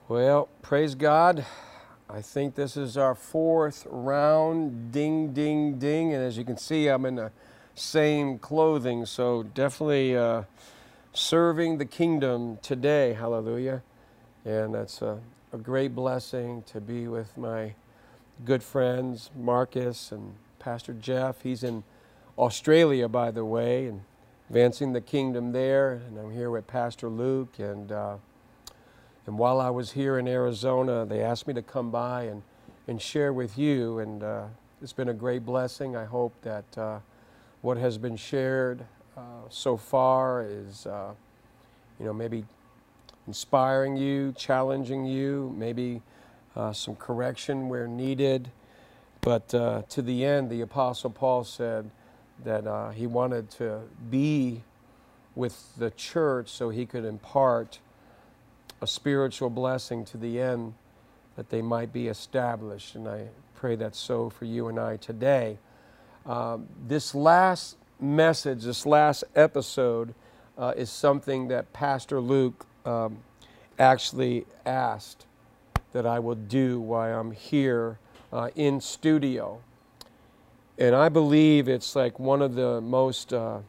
Well, praise God. I think this is our fourth round. Ding, ding, ding. And as you can see, I'm in the same clothing. So definitely serving the kingdom today. Hallelujah. And that's a great blessing to be with my good friends, Marcus and Pastor Jeff. He's in Australia, by the way, and advancing the kingdom there. And I'm here with Pastor Luke. And while I was here in Arizona, they asked me to come by and share with you. And it's been a great blessing. I hope that what has been shared so far is, maybe inspiring you, challenging you, maybe some correction where needed. But to the end, the Apostle Paul said that he wanted to be with the church so he could impart a spiritual blessing to the end that they might be established. And I pray that's so for you and I today. This last message, this last episode is something that Pastor Luke actually asked that I will do while I'm here in studio. And I believe it's like one of the most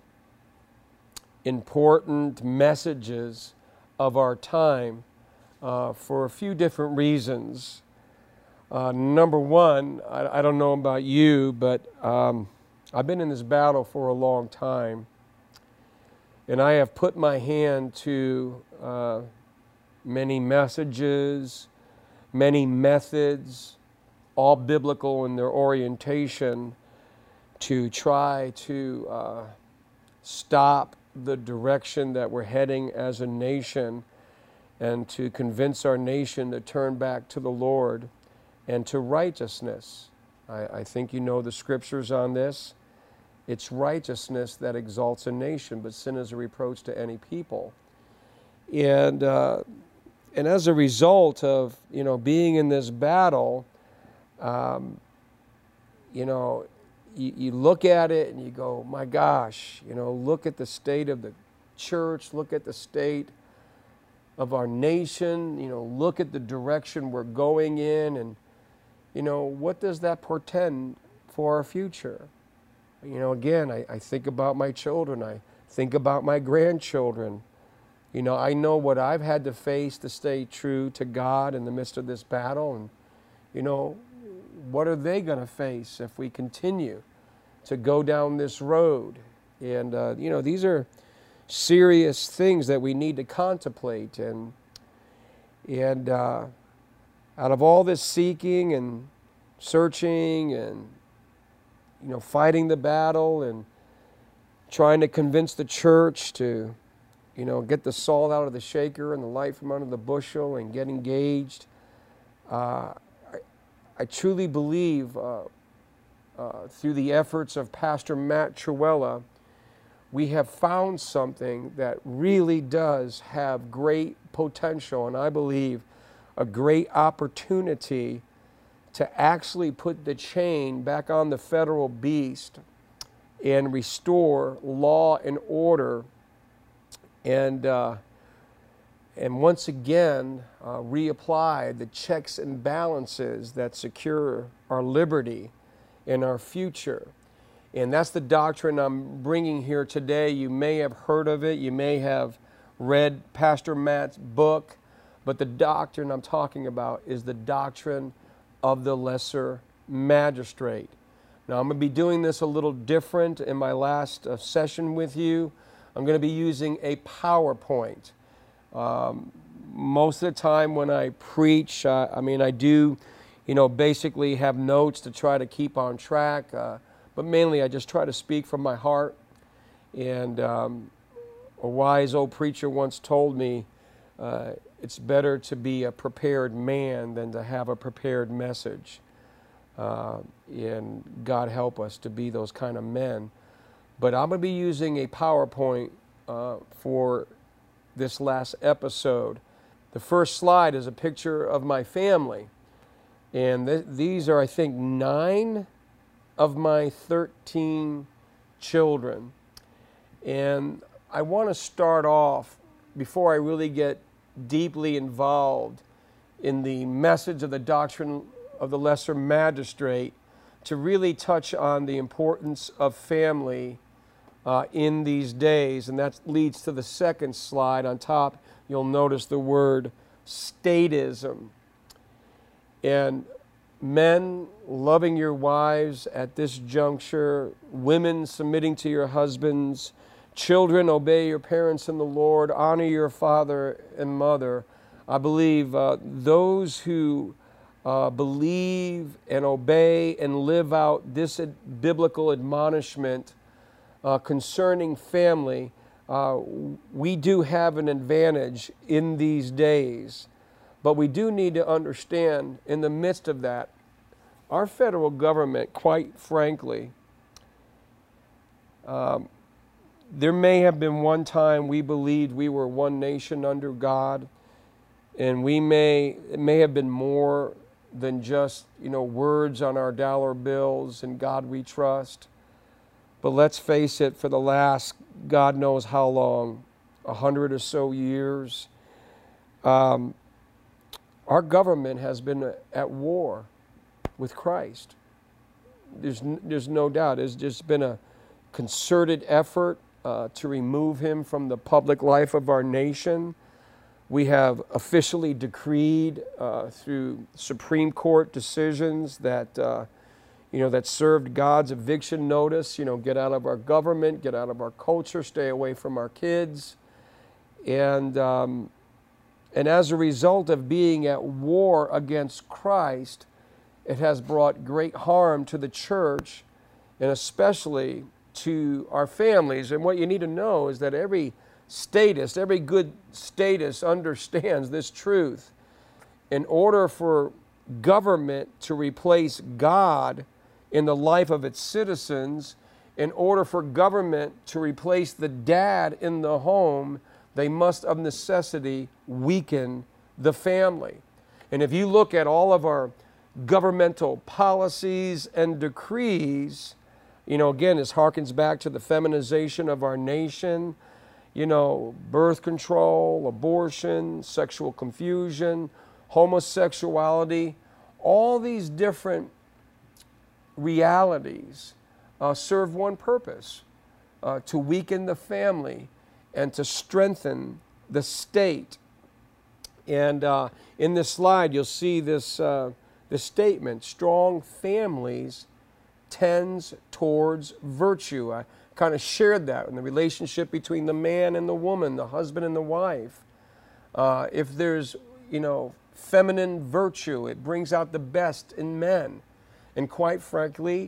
important messages of our time for a few different reasons. Number one, I don't know about you, but I've been in this battle for a long time, and I have put my hand to many messages, many methods, all biblical in their orientation, to try to stop the direction that we're heading as a nation and to convince our nation to turn back to the Lord and to righteousness. I think you know the scriptures on this. It's righteousness that exalts a nation, but sin is a reproach to any people. And as a result of, being in this battle, you look at it and you go, my gosh, look at the state of the church, look at the state of our nation, look at the direction we're going in, and, what does that portend for our future? Again, I think about my children, I think about my grandchildren. I know what I've had to face to stay true to God in the midst of this battle, and, what are they going to face if we continue to go down this road? And, these are serious things that we need to contemplate. And out of all this seeking and searching and, fighting the battle and trying to convince the church to, get the salt out of the shaker and the light from under the bushel and get engaged, I truly believe through the efforts of Pastor Matt Truella, we have found something that really does have great potential, and I believe a great opportunity to actually put the chain back on the federal beast and restore law and order, and once again reapply the checks and balances that secure our liberty and our future. And that's the doctrine I'm bringing here today. You may have heard of it. You may have read Pastor Matt's book. But the doctrine I'm talking about is the doctrine of the lesser magistrate. Now, I'm going to be doing this a little different in my last session with you. I'm going to be using a PowerPoint. Most of the time when I preach, I do, basically have notes to try to keep on track. But mainly I just try to speak from my heart. And a wise old preacher once told me, it's better to be a prepared man than to have a prepared message. And God help us to be those kind of men. But I'm going to be using a PowerPoint for this last episode. The first slide is a picture of my family. And these are, I think, 9 of my 13 children. And I want to start off, before I really get deeply involved in the message of the doctrine of the lesser magistrate to really touch on the importance of family in these days. And that leads to the second slide. On top, you'll notice the word statism. And men loving your wives at this juncture, women submitting to your husbands, children obey your parents in the Lord, honor your father and mother. I believe those who believe and obey and live out this biblical admonishment concerning family, we do have an advantage in these days. But we do need to understand, in the midst of that, our federal government, quite frankly, there may have been one time we believed we were one nation under God, and it may have been more than just, words on our dollar bills and God we trust. But let's face it, for the last God knows how long, 100 or so years, our government has been at war with Christ. There's no doubt. There's just been a concerted effort to remove him from the public life of our nation. We have officially decreed through Supreme Court decisions that that served God's eviction notice. Get out of our government, get out of our culture, stay away from our kids, and as a result of being at war against Christ, it has brought great harm to the church and especially to our families. And what you need to know is that every good statist understands this truth. In order for government to replace God in the life of its citizens, in order for government to replace the dad in the home, they must of necessity weaken the family. And if you look at all of our governmental policies and decrees, again, this harkens back to the feminization of our nation, birth control, abortion, sexual confusion, homosexuality, all these different realities serve one purpose, to weaken the family and to strengthen the state. And in this slide, you'll see this statement: strong families tends towards virtue. I kind of shared that in the relationship between the man and the woman, the husband and the wife. If there's, feminine virtue, it brings out the best in men. And quite frankly,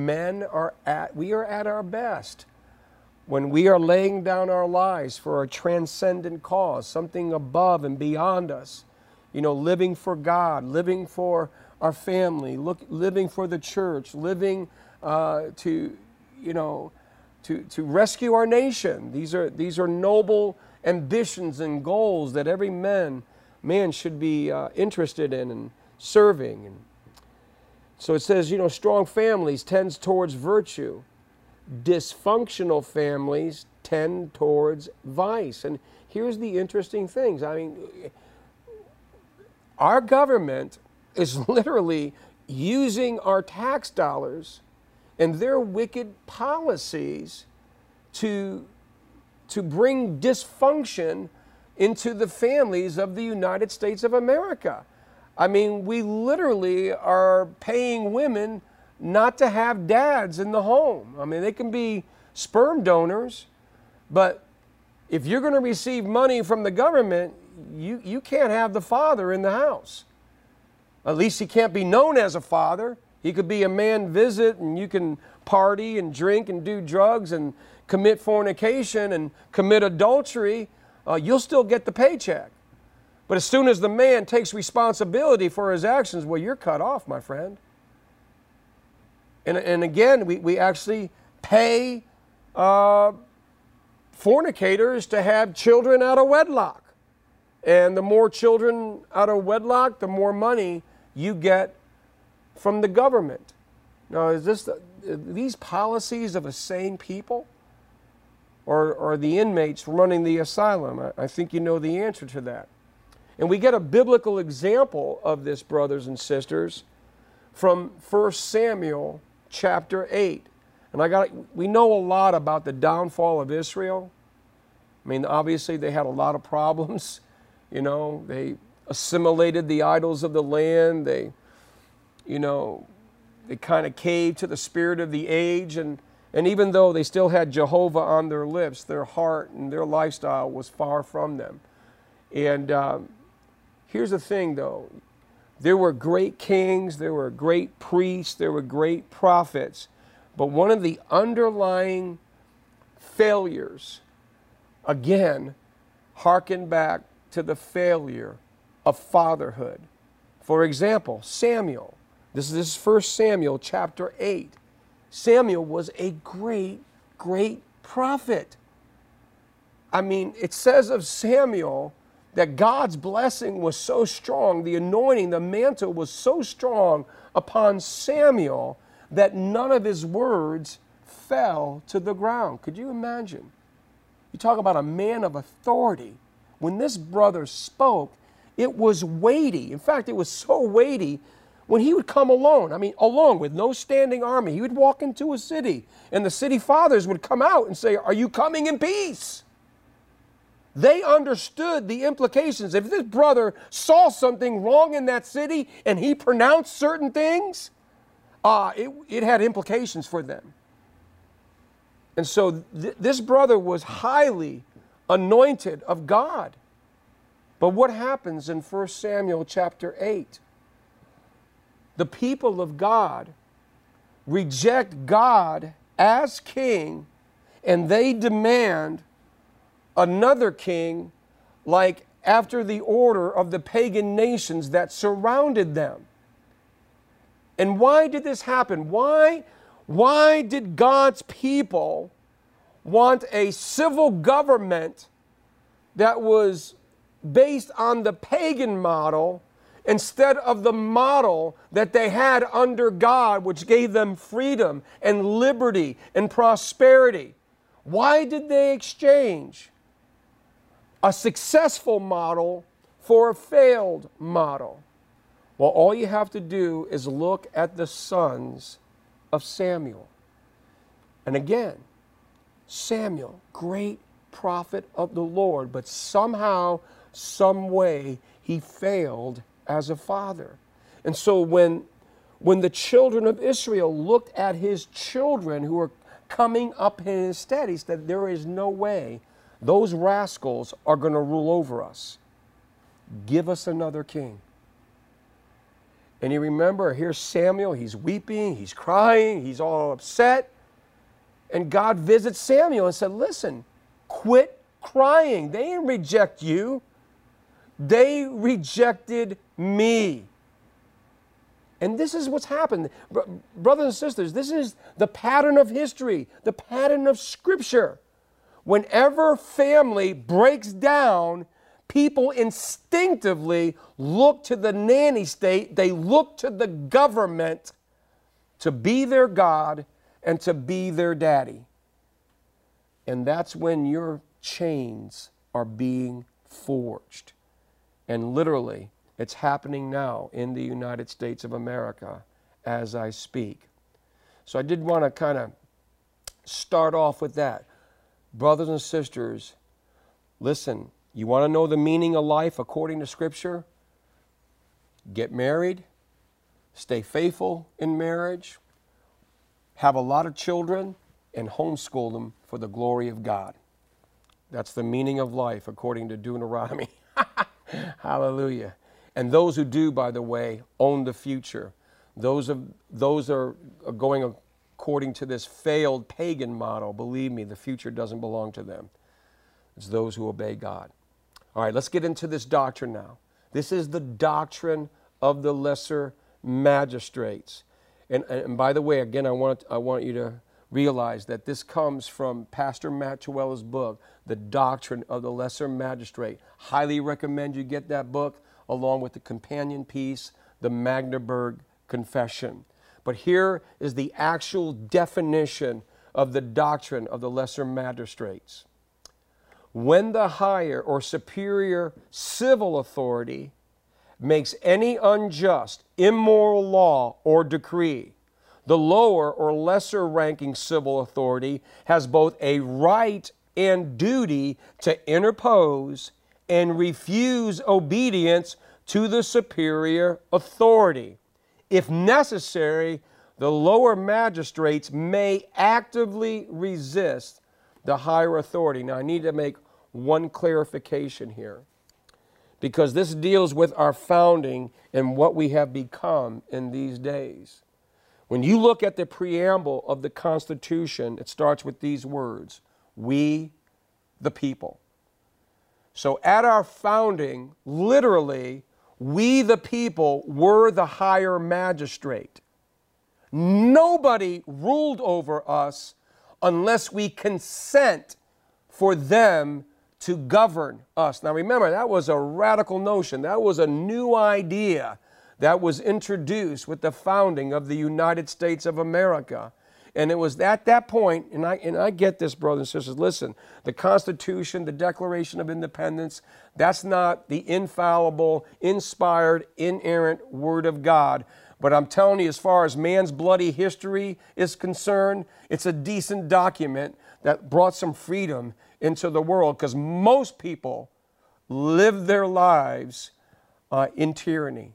we are at our best when we are laying down our lives for a transcendent cause, something above and beyond us, living for God, living for our family, living for the church, living to rescue our nation. These are noble ambitions and goals that every man should be interested in and serving. And so it says, strong families tends towards virtue. Dysfunctional families tend towards vice. And here's the interesting things. Our government is literally using our tax dollars and their wicked policies to bring dysfunction into the families of the United States of America. We literally are paying women not to have dads in the home. They can be sperm donors, but if you're going to receive money from the government, you can't have the father in the house. At least he can't be known as a father. He could be a man visit, and you can party and drink and do drugs and commit fornication and commit adultery. You'll still get the paycheck. But as soon as the man takes responsibility for his actions, well, you're cut off, my friend. And again, we actually pay fornicators to have children out of wedlock. And the more children out of wedlock, the more money you get from the government. Now, are these policies of a sane people? Or are the inmates running the asylum? I think you know the answer to that. And we get a biblical example of this, brothers and sisters, from 1 Samuel chapter 8. And we know a lot about the downfall of Israel. I mean, obviously they had a lot of problems. You know, they assimilated the idols of the land. They kind of caved to the spirit of the age. And even though they still had Jehovah on their lips, their heart and their lifestyle was far from them. And here's the thing, though. There were great kings, there were great priests, there were great prophets. But one of the underlying failures, again, harken back to the failure of fatherhood. For example, Samuel. This is 1 Samuel chapter 8. Samuel was a great, great prophet. I mean, it says of Samuel that God's blessing was so strong, the anointing, the mantle was so strong upon Samuel that none of his words fell to the ground. Could you imagine? You talk about a man of authority. When this brother spoke, it was weighty. In fact, it was so weighty when he would come alone, alone with no standing army. He would walk into a city and the city fathers would come out and say, "Are you coming in peace?" They understood the implications. If this brother saw something wrong in that city and he pronounced certain things, it had implications for them. And so this brother was highly anointed of God. But what happens in 1 Samuel chapter 8? The people of God reject God as king, and they demand another king, like after the order of the pagan nations that surrounded them. And why did this happen? Why did God's people want a civil government that was based on the pagan model instead of the model that they had under God, which gave them freedom and liberty and prosperity? Why did they exchange a successful model for a failed model? Well, all you have to do is look at the sons of Samuel. And again, Samuel, great prophet of the Lord, but somehow, some way, he failed as a father. And so when the children of Israel looked at his children who were coming up in his stead, he said, there is no way those rascals are going to rule over us. Give us another king. And you remember, here's Samuel, he's weeping, he's crying, he's all upset. And God visits Samuel and said, listen, quit crying. They didn't reject you. They rejected me. And this is what's happened. Brothers and sisters, this is the pattern of history, the pattern of Scripture. Whenever family breaks down, people instinctively look to the nanny state, they look to the government to be their God and to be their daddy. And that's when your chains are being forged. And literally, it's happening now in the United States of America as I speak. So I did want to kind of start off with that. Brothers and sisters, listen, you want to know the meaning of life according to Scripture? Get married, stay faithful in marriage, have a lot of children, and homeschool them for the glory of God. That's the meaning of life according to Deuteronomy. Hallelujah. And those who do, by the way, own the future. Those are going according to this failed pagan model. Believe me, the future doesn't belong to them. It's those who obey God. All right, let's get into this doctrine now. This is the doctrine of the lesser magistrates. And by the way, again, I want you to realize that this comes from Pastor Matt Chuela's book, The Doctrine of the Lesser Magistrate. Highly recommend you get that book along with the companion piece, the Magdeburg Confession. But here is the actual definition of the doctrine of the lesser magistrates. when the higher or superior civil authority makes any unjust, immoral law or decree, the lower or lesser ranking civil authority has both a right and duty to interpose and refuse obedience to the superior authority. If necessary, the lower magistrates may actively resist the higher authority. Now, I need to make one clarification here, because this deals with our founding and what we have become in these days. When you look at the preamble of the Constitution, it starts with these words: we the people. So at our founding, literally, we the people were the higher magistrate. Nobody ruled over us unless we consent for them to govern us. Now remember, that was a radical notion. That was a new idea that was introduced with the founding of the United States of America. And it was at that point, and I get this, brothers and sisters, listen, the Constitution, the Declaration of Independence, that's not the infallible, inspired, inerrant Word of God. But I'm telling you, as far as man's bloody history is concerned, it's a decent document that brought some freedom into the world, because most people live their lives in tyranny,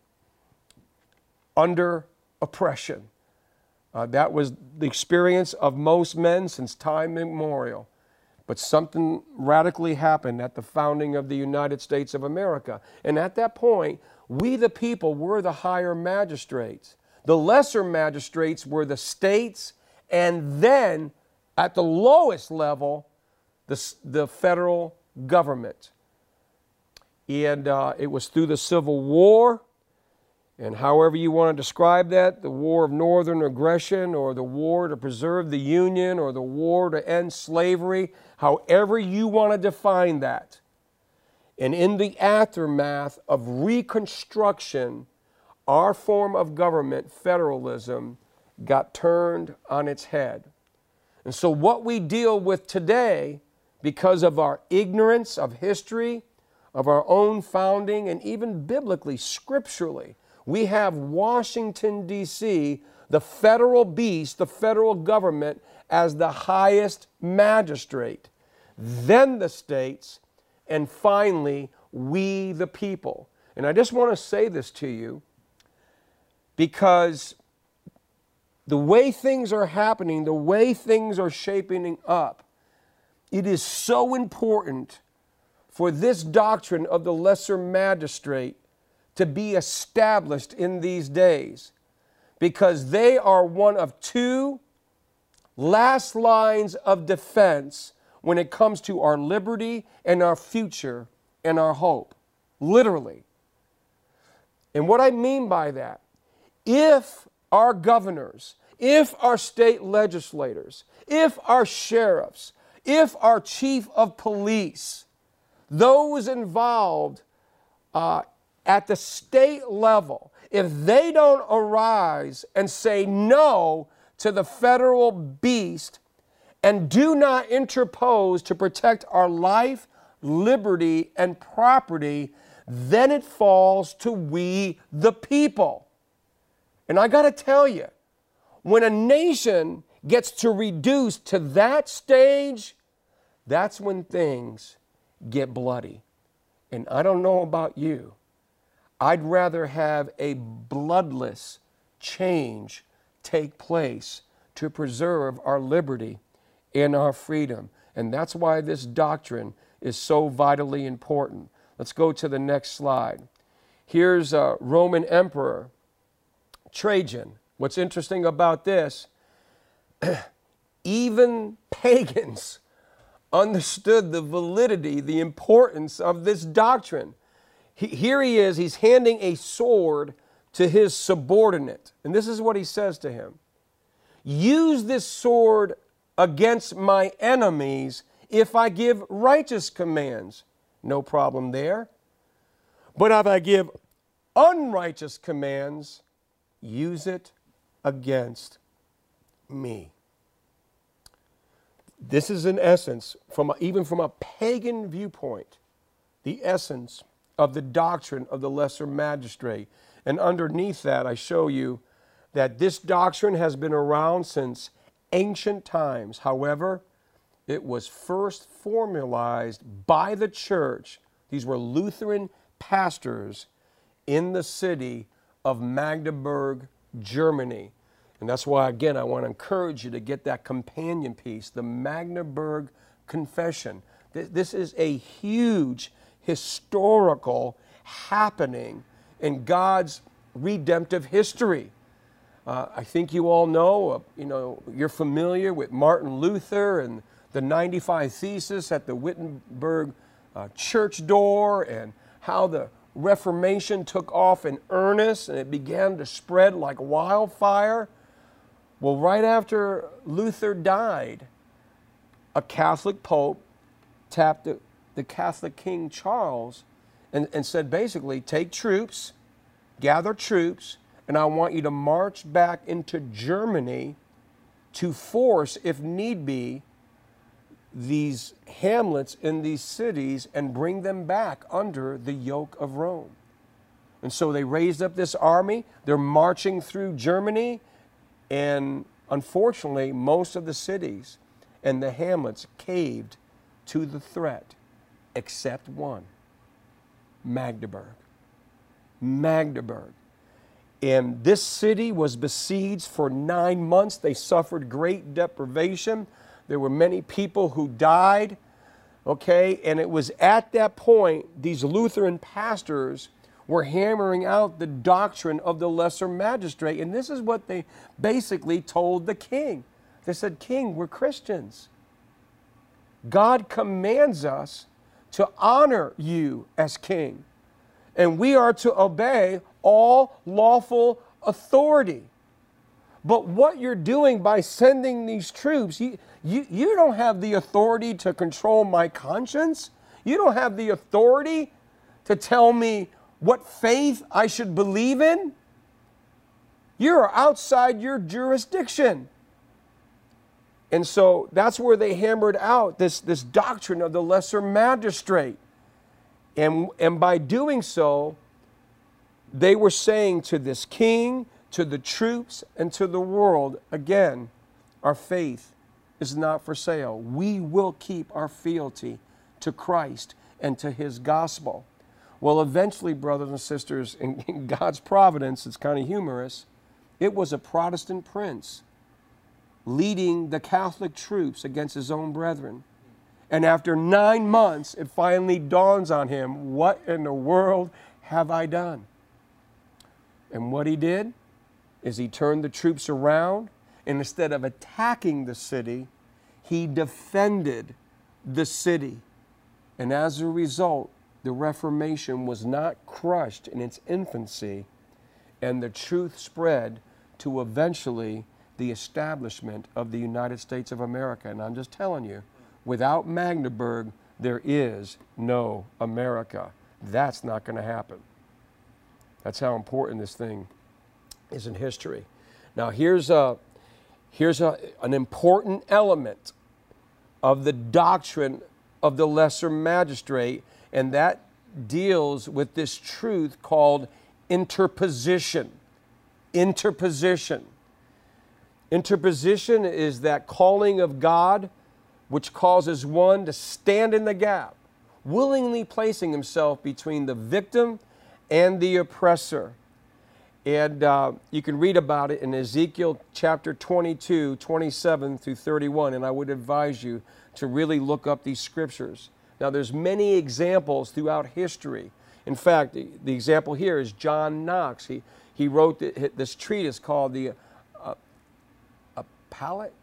under oppression. That was the experience of most men since time immemorial. But something radically happened at the founding of the United States of America. And at that point, we the people were the higher magistrates. The lesser magistrates were the states, and then at the lowest level, the federal government. And it was through the Civil War, and however you want to describe that, the war of northern aggression, or the war to preserve the Union, or the war to end slavery, however you want to define that. And in the aftermath of Reconstruction, our form of government, federalism, got turned on its head. And so what we deal with today, because of our ignorance of history, of our own founding, and even biblically, scripturally, we have Washington, D.C., the federal beast, the federal government, as the highest magistrate, then the states, and finally, we the people. And I just want to say this to you, because the way things are happening, the way things are shaping up, it is so important for this doctrine of the lesser magistrate to be established in these days, because they are one of two last lines of defense when it comes to our liberty and our future and our hope, literally. And what I mean by that, if our governors, if our state legislators, if our sheriffs, if our chief of police, those involved at the state level, if they don't arise and say no to the federal beast and do not interpose to protect our life, liberty, and property, then it falls to we the people. And I got to tell you, when a nation gets to reduce to that stage, that's when things get bloody. And I don't know about you, I'd rather have a bloodless change take place to preserve our liberty and our freedom. And that's why this doctrine is so vitally important. Let's go to the next slide. Here's a Roman Emperor Trajan. What's interesting about this, even pagans understood the validity, the importance of this doctrine. Here he is, he's handing a sword to his subordinate. And this is what he says to him: use this sword against my enemies if I give righteous commands. No problem there. But if I give unrighteous commands, use it against me. This is in essence, even from a pagan viewpoint, the essence of the doctrine of the lesser magistrate. And underneath that, I show you that this doctrine has been around since ancient times. However, it was first formalized by the church. These were Lutheran pastors in the city of Magdeburg, Germany. And that's why, again, I want to encourage you to get that companion piece, the Magdeburg Confession. This is a huge historical happening in God's redemptive history. I think you all know, you're familiar with Martin Luther and the 95 Theses at the Wittenberg church door, and how the Reformation took off in earnest and it began to spread like wildfire. Well, right after Luther died, a Catholic pope tapped the Catholic King Charles and said, basically, take troops, gather troops, and I want you to march back into Germany to force, if need be, these hamlets in these cities and bring them back under the yoke of Rome. And so they raised up this army. They're marching through Germany, and unfortunately, most of the cities and the hamlets caved to the threat, except one, Magdeburg. Magdeburg. And this city was besieged for 9 months. They suffered great deprivation. There were many people who died, okay? And it was at that point these Lutheran pastors were hammering out the doctrine of the lesser magistrate. And this is what they basically told the king. They said, King, we're Christians. God commands us to honor you as king, and we are to obey all lawful authority. But what you're doing by sending these troops, you don't have the authority to control my conscience. You don't have the authority to tell me what faith I should believe in. You're outside your jurisdiction. And so that's where they hammered out this doctrine of the lesser magistrate. And by doing so, they were saying to this king, to the troops, and to the world, again, our faith is not for sale. We will keep our fealty to Christ and to his gospel. Well, eventually, brothers and sisters, in God's providence, it's kind of humorous, it was a Protestant prince leading the Catholic troops against his own brethren. And after 9 months, it finally dawns on him, what in the world have I done? And what he did is he turned the troops around, and instead of attacking the city, he defended the city. And as a result, the Reformation was not crushed in its infancy, and the truth spread to eventually the establishment of the United States of America. And I'm just telling you, without Magdeburg, there is no America. That's not going to happen. That's how important this thing is in history. Now, here's an important element of the doctrine of the lesser magistrate, and that deals with this truth called interposition. Interposition. Interposition is that calling of God which causes one to stand in the gap, willingly placing himself between the victim and the oppressor. And you can read about it in Ezekiel chapter 22, 27 through 31, and I would advise you to really look up these scriptures. Now, there's many examples throughout history. In fact, the example here is John Knox. He wrote this treatise called the Palette?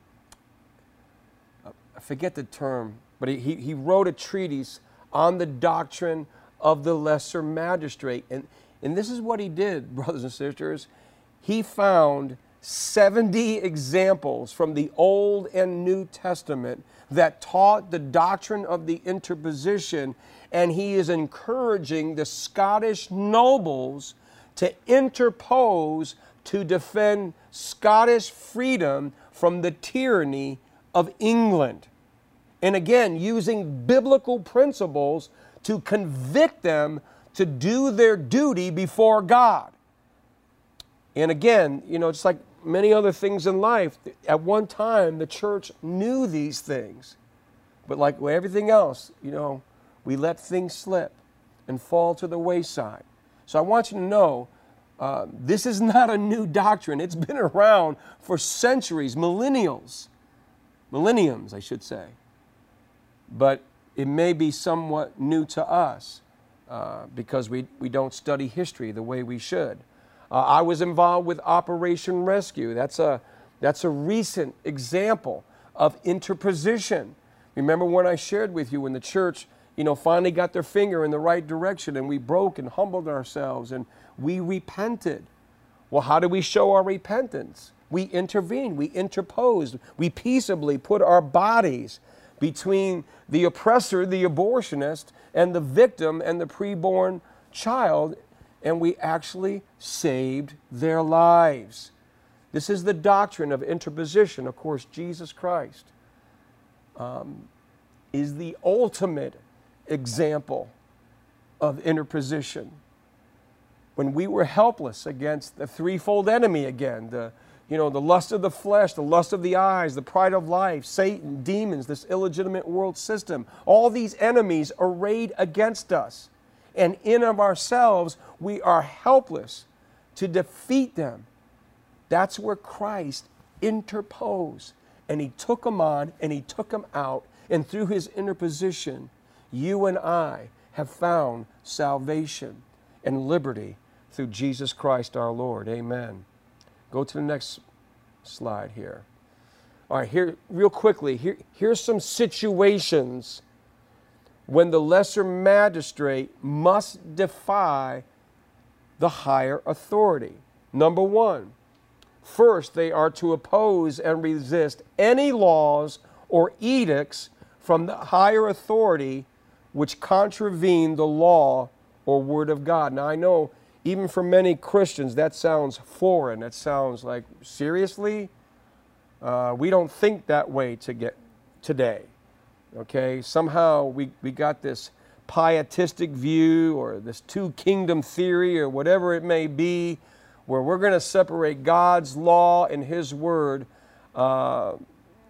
I forget the term, but he wrote a treatise on the doctrine of the lesser magistrate. And this is what he did, brothers and sisters. He found 70 examples from the Old and New Testament that taught the doctrine of the interposition, and he is encouraging the Scottish nobles to interpose to defend Scottish freedom from the tyranny of England. And again, using biblical principles to convict them to do their duty before God. And again, just like many other things in life, at one time the church knew these things. But like everything else, we let things slip and fall to the wayside. So I want you to know, this is not a new doctrine. It's been around for centuries, millenniums, I should say. But it may be somewhat new to us because we don't study history the way we should. I was involved with Operation Rescue. That's a recent example of interposition. Remember when I shared with you when the church, finally got their finger in the right direction and we broke and humbled ourselves and we repented. Well, how do we show our repentance? We intervened, we interposed, we peaceably put our bodies between the oppressor, the abortionist, and the victim and the preborn child, and we actually saved their lives. This is the doctrine of interposition. Of course, Jesus Christ is the ultimate example of interposition. When we were helpless against the threefold enemy again, the lust of the flesh, the lust of the eyes, the pride of life, Satan, demons, this illegitimate world system, all these enemies arrayed against us. And in of ourselves, we are helpless to defeat them. That's where Christ interposed. And he took them on and he took them out. And through his interposition, you and I have found salvation and liberty through Jesus Christ our Lord. Amen. Go to the next slide here. All right, here, real quickly, here's some situations when the lesser magistrate must defy the higher authority. Number one, first, they are to oppose and resist any laws or edicts from the higher authority which contravene the law or word of God. Now, I know even for many Christians, that sounds foreign. That sounds like, seriously? We don't think that way today. Okay? Somehow we got this pietistic view or this two-kingdom theory or whatever it may be, where we're going to separate God's law and his word. We'll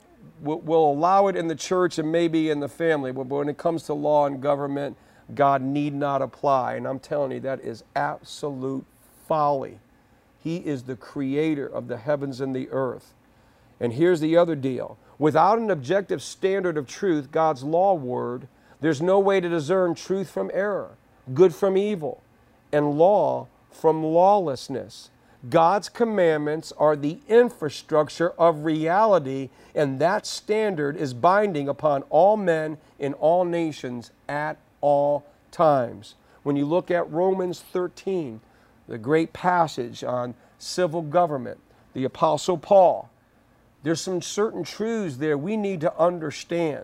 allow it in the church and maybe in the family, but when it comes to law and government, God need not apply. And I'm telling you, that is absolute folly. He is the creator of the heavens and the earth. And here's the other deal. Without an objective standard of truth, God's law word, there's no way to discern truth from error, good from evil, and law from lawlessness. God's commandments are the infrastructure of reality, and that standard is binding upon all men in all nations at all times. When you look at Romans 13, the great passage on civil government, the Apostle Paul, there's some certain truths there we need to understand.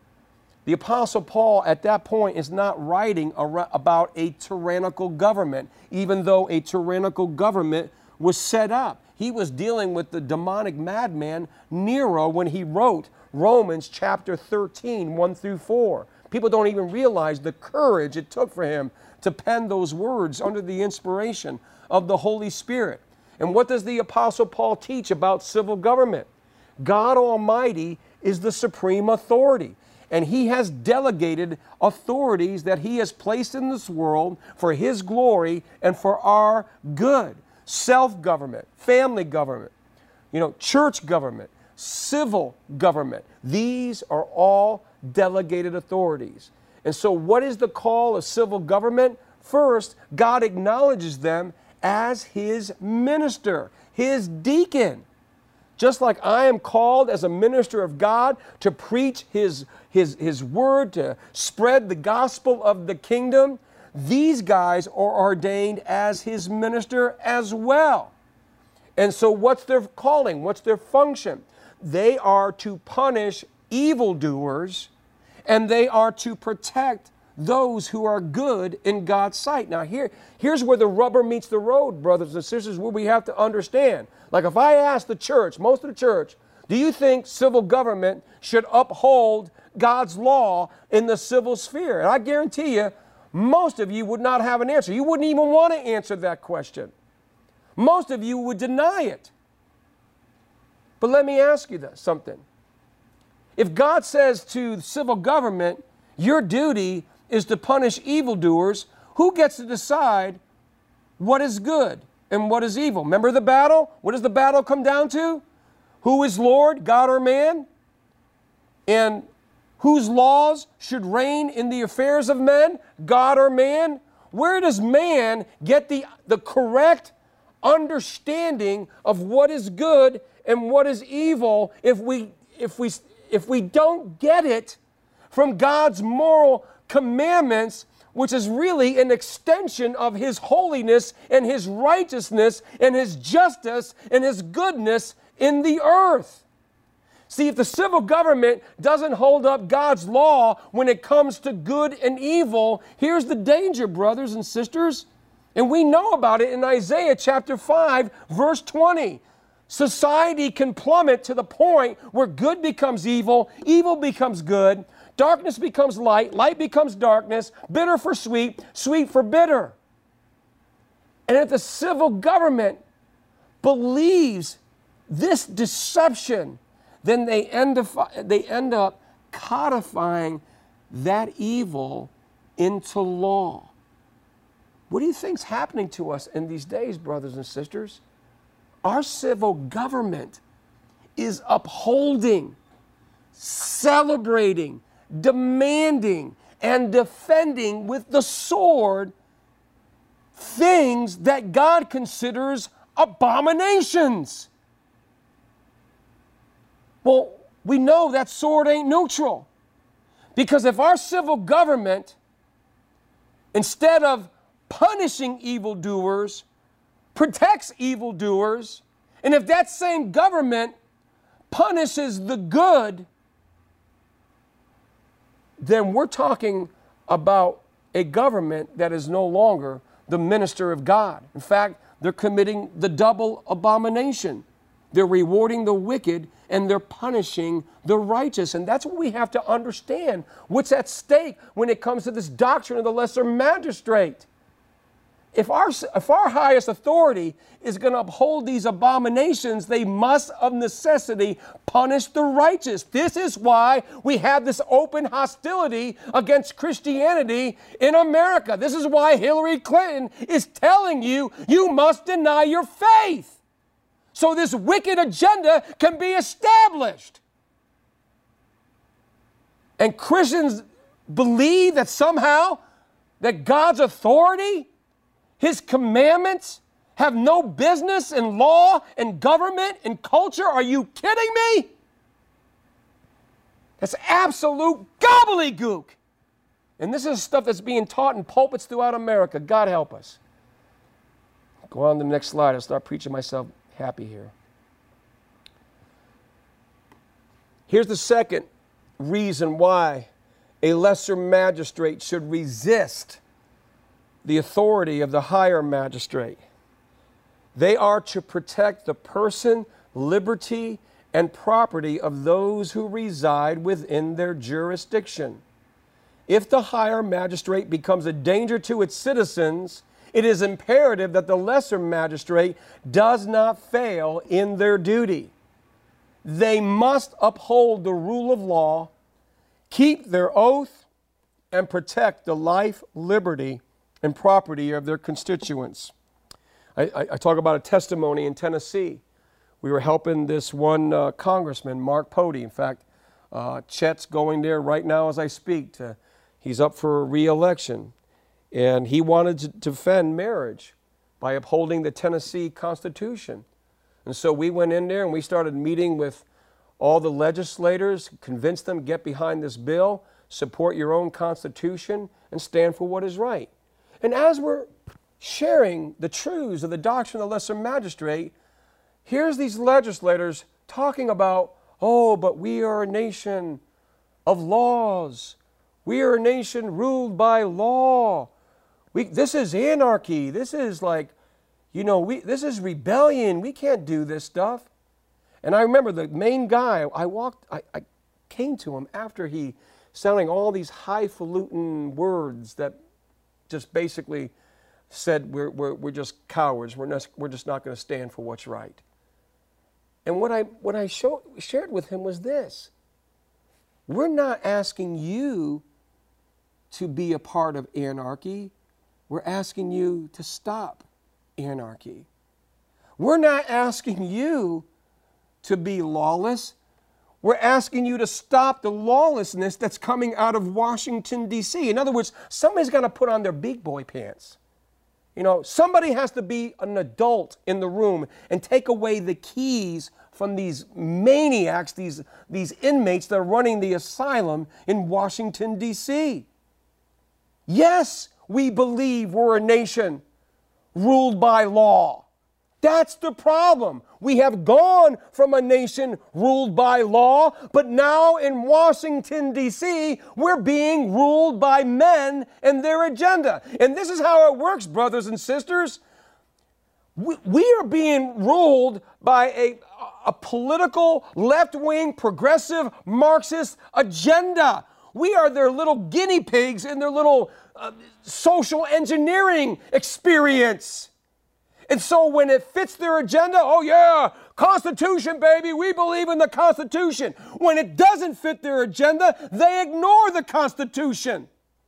The Apostle Paul at that point is not writing about a tyrannical government, even though a tyrannical government was set up. He was dealing with the demonic madman Nero when he wrote Romans chapter 13, 1 through 4. People don't even realize the courage it took for him to pen those words under the inspiration of the Holy Spirit. And what does the Apostle Paul teach about civil government? God Almighty is the supreme authority, and he has delegated authorities that he has placed in this world for his glory and for our good. Self-government, family government, church government, civil government. These are all delegated authorities. And so what is the call of civil government? First, God acknowledges them as his minister, his deacon. Just like I am called as a minister of God to preach his word, to spread the gospel of the kingdom, these guys are ordained as his minister as well. And so what's their calling? What's their function? They are to punish evildoers, and they are to protect those who are good in God's sight. Now here's where the rubber meets the road, brothers and sisters, where we have to understand. Like if I ask the church, most of the church, Do you think civil government should uphold God's law in the civil sphere? And I guarantee you, most of you would not have an answer. You wouldn't even want to answer that question. Most of you would deny it. But let me ask you something. If God says to civil government, your duty is to punish evildoers, who gets to decide what is good and what is evil? Remember the battle? What does the battle come down to? Who is Lord, God or man? And whose laws should reign in the affairs of men, God or man? Where does man get the correct understanding of what is good and what is evil if we don't get it from God's moral commandments, which is really an extension of His holiness and His righteousness and His justice and His goodness in the earth? See, if the civil government doesn't hold up God's law when it comes to good and evil, here's the danger, brothers and sisters. And we know about it in Isaiah chapter 5, verse 20. Society can plummet to the point where good becomes evil, evil becomes good, darkness becomes light, light becomes darkness, bitter for sweet, sweet for bitter. And if the civil government believes this deception, then they end up codifying that evil into law. What do you think's happening to us in these days, brothers and sisters? Our civil government is upholding, celebrating, demanding, and defending with the sword things that God considers abominations. Well, we know that sword ain't neutral. Because if our civil government, instead of punishing evildoers, protects evildoers, and if that same government punishes the good, then we're talking about a government that is no longer the minister of God. In fact, they're committing the double abomination. They're rewarding the wicked and they're punishing the righteous. And that's what we have to understand. What's at stake when it comes to this doctrine of the lesser magistrate? If our highest authority is going to uphold these abominations, they must of necessity punish the righteous. This is why we have this open hostility against Christianity in America. This is why Hillary Clinton is telling you, you must deny your faith, so this wicked agenda can be established. And Christians believe that somehow that God's authority, His commandments, have no business in law and government and culture. Are you kidding me? That's absolute gobbledygook. And this is stuff that's being taught in pulpits throughout America. God help us. Go on to the next slide. I'll start preaching myself happy here. Here's the second reason why a lesser magistrate should resist the authority of the higher magistrate. They are to protect the person, liberty, and property of those who reside within their jurisdiction. If the higher magistrate becomes a danger to its citizens, it is imperative that the lesser magistrate does not fail in their duty. They must uphold the rule of law, keep their oath, and protect the life, liberty, and property of their constituents. I talk about a testimony in Tennessee. We were helping this one congressman, Mark Pody. In fact, Chet's going there right now as I speak. He's up for re-election. And he wanted to defend marriage by upholding the Tennessee Constitution. And so we went in there and we started meeting with all the legislators, convinced them, get behind this bill, support your own Constitution, and stand for what is right. And as we're sharing the truths of the doctrine of the lesser magistrate, here's these legislators talking about, oh, but we are a nation of laws. We are a nation ruled by law. This is anarchy. This is like, this is rebellion. We can't do this stuff. And I remember the main guy, I came to him after he sounding all these highfalutin words that just basically said we're just cowards. We're just not going to stand for what's right. And what I shared with him was this: we're not asking you to be a part of anarchy. We're asking you to stop anarchy. We're not asking you to be lawless. We're asking you to stop the lawlessness that's coming out of Washington, D.C. In other words, somebody's got to put on their big boy pants. You know, somebody has to be an adult in the room and take away the keys from these maniacs, these inmates that are running the asylum in Washington, D.C. Yes, we believe we're a nation ruled by law. That's the problem. We have gone from a nation ruled by law, but now in Washington, D.C., we're being ruled by men and their agenda. And this is how it works, brothers and sisters. We are being ruled by a political, left-wing, progressive, Marxist agenda. We are their little guinea pigs in their little social engineering experience. And so when it fits their agenda, oh yeah, Constitution, baby, we believe in the Constitution. When it doesn't fit their agenda, they ignore the Constitution.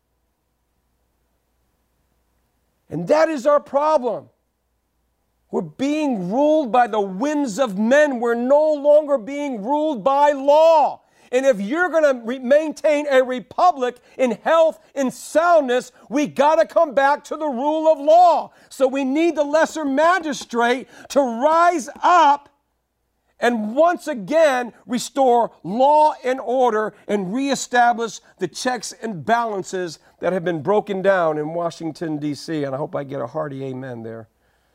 And that is our problem. We're being ruled by the whims of men. We're no longer being ruled by law. And if you're going to maintain a republic in health and soundness, we got to come back to the rule of law. So we need the lesser magistrate to rise up and once again restore law and order and reestablish the checks and balances that have been broken down in Washington, D.C. And I hope I get a hearty amen there.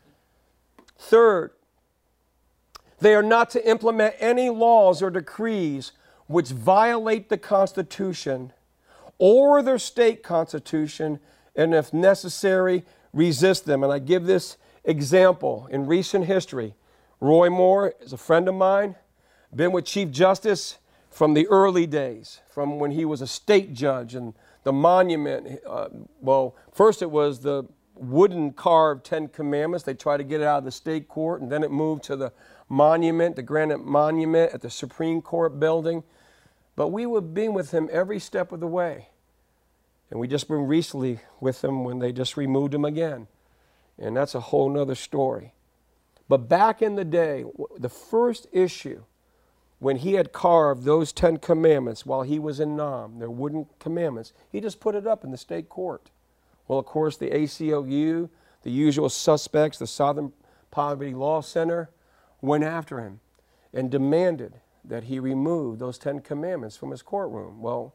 Third, they are not to implement any laws or decrees which violate the Constitution or their state constitution, and if necessary, resist them. And I give this example in recent history. Roy Moore is a friend of mine, been with Chief Justice from the early days, from when he was a state judge, and the monument, well, first it was the wooden carved Ten Commandments. They tried to get it out of the state court, and then it moved to the monument, the granite monument at the Supreme Court building. But we were being with him every step of the way. And we just been recently with him when they just removed him again. And that's a whole nother story. But back in the day, the first issue, when he had carved those 10 commandments while he was in Nam, their wooden commandments, he just put it up in the state court. Well, of course, the ACLU, the usual suspects, the Southern Poverty Law Center, went after him and demanded that he remove those 10 commandments from his courtroom. Well,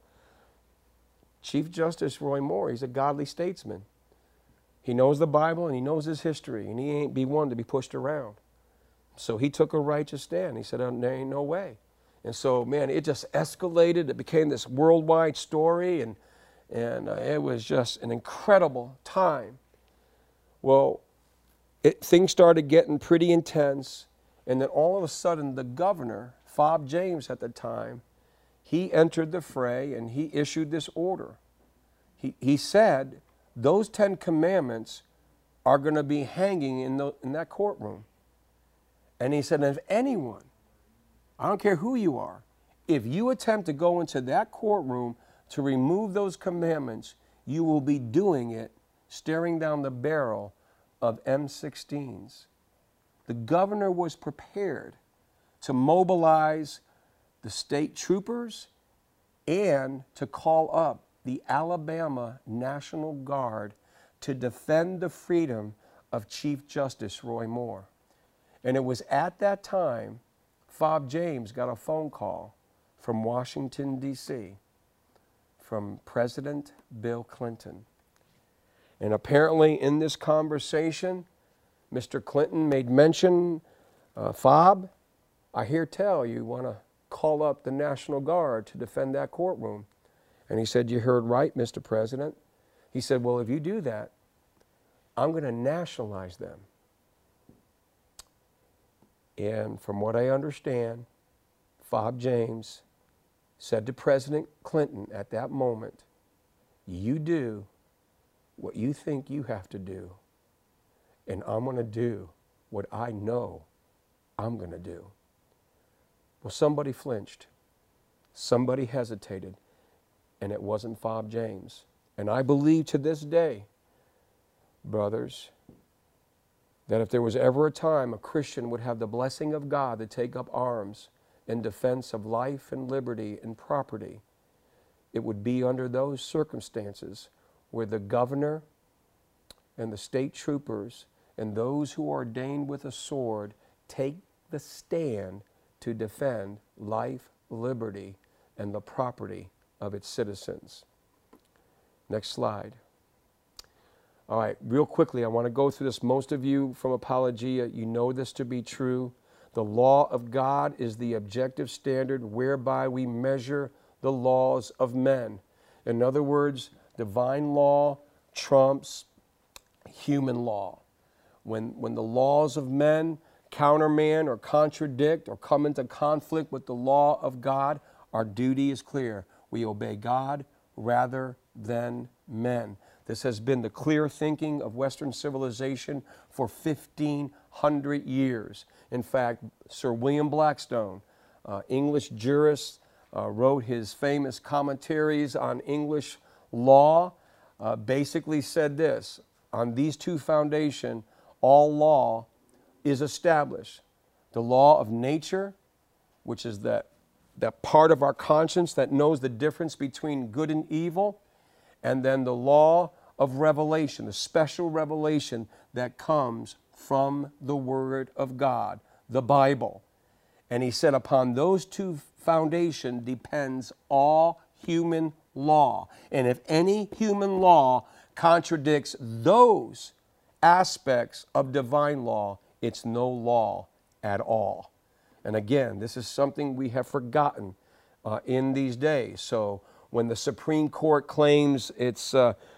Chief Justice Roy Moore, he's a godly statesman. He knows the Bible and he knows his history, and he ain't be one to be pushed around. So he took a righteous stand. He said, oh, there ain't no way. And so, man, it just escalated. It became this worldwide story, and it was just an incredible time. Well, things started getting pretty intense, and then all of a sudden the governor, Fob James at the time, he entered the fray and he issued this order. He said those 10 commandments are going to be hanging in that courtroom. And he said, if anyone, I don't care who you are, if you attempt to go into that courtroom to remove those commandments, you will be doing it staring down the barrel of M16s. The governor was prepared to mobilize the state troopers and to call up the Alabama National Guard to defend the freedom of Chief Justice Roy Moore. And it was at that time Fob James got a phone call from Washington, D.C., from President Bill Clinton. And apparently in this conversation, Mr. Clinton made mention, Fob, I hear tell you want to call up the National Guard to defend that courtroom. And he said, you heard right, Mr. President. He said, well, if you do that, I'm going to nationalize them. And from what I understand, Fob James said to President Clinton at that moment, you do what you think you have to do, and I'm going to do what I know I'm going to do. Well, somebody flinched. Somebody hesitated, and it wasn't Fob James. And I believe to this day, brothers, that if there was ever a time a Christian would have the blessing of God to take up arms in defense of life and liberty and property, it would be under those circumstances where the governor and the state troopers and those who are ordained with a sword take the stand to defend life, liberty, and the property of its citizens. Next slide. All right, real quickly, I want to go through this. Most of you from Apologia, you know this to be true. The law of God is the objective standard whereby we measure the laws of men. In other words, divine law trumps human law. When the laws of men countermand or contradict or come into conflict with the law of God, our duty is clear. We obey God rather than men. This has been the clear thinking of Western civilization for 1,500 years. In fact, Sir William Blackstone, English jurist, wrote his famous commentaries on English law, basically said this: on these two foundations, all law is established. The law of nature, which is that part of our conscience that knows the difference between good and evil, and then the law of revelation, the special revelation that comes from the Word of God, the Bible. And he said upon those two foundations depends all human law. And if any human law contradicts those aspects of divine law, it's no law at all. And again, this is something we have forgotten in these days. So when the Supreme Court claims its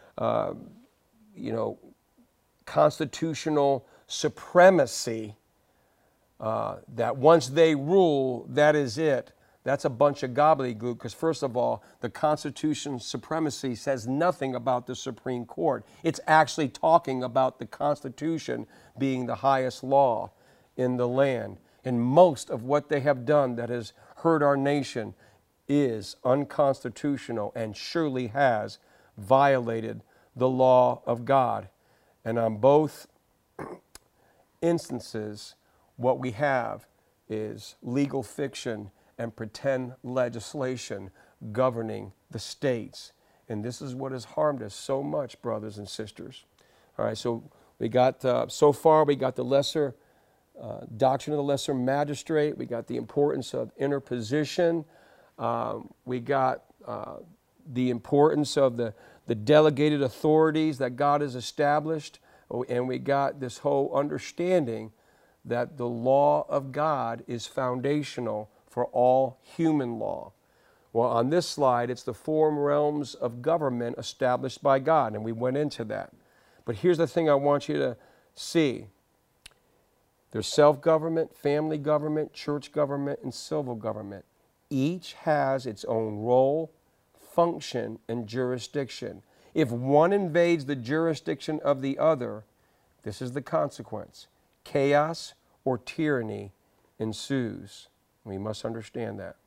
constitutional supremacy, that once they rule, that is it. That's a bunch of gobbledygook, because first of all, the Constitution's supremacy says nothing about the Supreme Court. It's actually talking about the Constitution being the highest law in the land. And most of what they have done that has hurt our nation is unconstitutional and surely has violated the law of God. And on both instances, what we have is legal fiction and pretend legislation governing the states. And this is what has harmed us so much, brothers and sisters. All right, so we got, so far we got the lesser, doctrine of the lesser magistrate. We got the importance of interposition. We got the importance of the delegated authorities that God has established. And we got this whole understanding that the law of God is foundational for all human law. Well, on this slide, it's the four realms of government established by God, and we went into that. But here's the thing I want you to see. There's self-government, family government, church government, and civil government. Each has its own role, function, and jurisdiction. If one invades the jurisdiction of the other, this is the consequence. Chaos or tyranny ensues. We must understand that.